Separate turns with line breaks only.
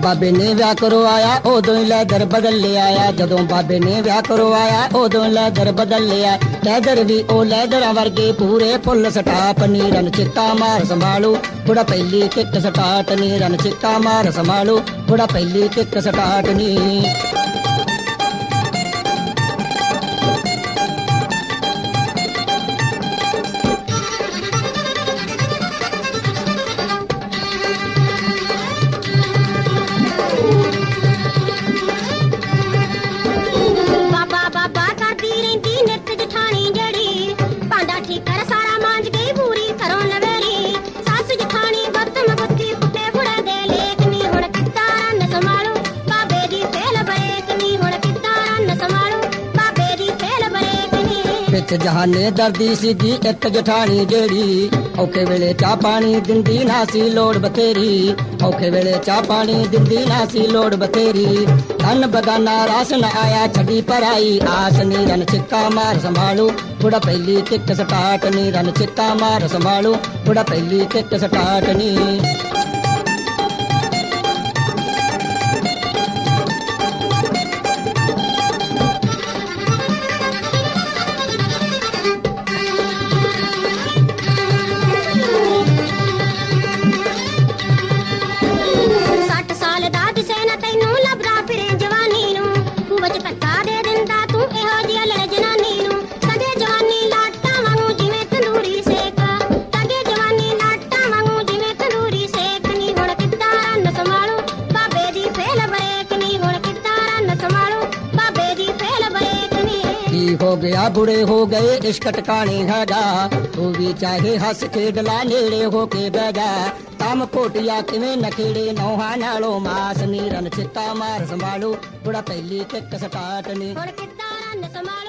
ਬਾਬੇ ਨੇ ਵਿਆਹ ਕਰਵਾਇਆ ਉਦੋਂ ਹੀ ਲੈਦਰ ਬਦਲ ਲਿਆਇਆ। ਜਦੋਂ ਬਾਬੇ ਨੇ ਵਿਆਹ ਕਰਵਾਇਆ ਉਦੋਂ ਲੈਦਰ ਬਦਲ ਲਿਆ। ਲੈਦਰ ਵੀ ਉਹ ਲੈਦਰਾਂ ਵਰਗੇ ਪੂਰੇ ਫੁੱਲ ਸਟਾਪ ਨੀ ਰਨ ਚਿੱਟਾ ਮਾਰ ਸੰਭਾਲੂ ਬੁੜਾ ਪਹਿਲੀ ਕਿੱਕ ਸਟਾਟ ਨੀ ਰਨ ਚਿੱਟਾ ਮਾਰ ਸੰਭਾਲੂ ਬੁੜਾ ਪਹਿਲੀ ਕਿੱਕ ਸਟਾਟ ਨੀ। ਵਿੱਚ ਜਹਾਨੇ ਦਰਦੀ ਸੀਗੀ ਇੱਕ ਜਠਾਣੀ ਜਿਹੜੀ ਔਖੇ ਵੇਲੇ ਚਾਹ ਪਾਣੀ ਦਿੰਦੀ ਨਾ ਸੀ ਲੋੜ ਬਥੇਰੀ। ਔਖੇ ਵੇਲੇ ਚਾਹ ਪਾਣੀ ਦਿੰਦੀ ਨਾ ਸੀ ਲੋੜ ਬਥੇਰੀ। ਧਨ ਬਗਾਨਾ ਰਾਸ ਨ ਆਇਆ ਛੱਡੀ ਪਰਾਈ ਆਸ ਨੀ ਰਨ ਚਿੱਕਾ ਮਾਰ ਸੰਭਾਲੂ ਬੁੜਾ ਪਹਿਲੀ ਕਿੱਕ ਸਟਾਟ ਨੀ ਰਨ ਚਿੱਕਾ ਮਾਰ ਸੰਭਾਲੂ ਬੁੜਾ ਪਹਿਲੀ ਕਿੱਕ ਸਟਾਟ ਨੀ। हो गया बुढ़े हो गए इश्क टकाने हैगा तू भी चाहे हस खेड ला नेड़े हो के बह जा। काम कोटिया किवें नखेड़े नौहा नालों मास नी रन चिट्टा मार संभालू बुढ़ा पहली किक सटाट नी।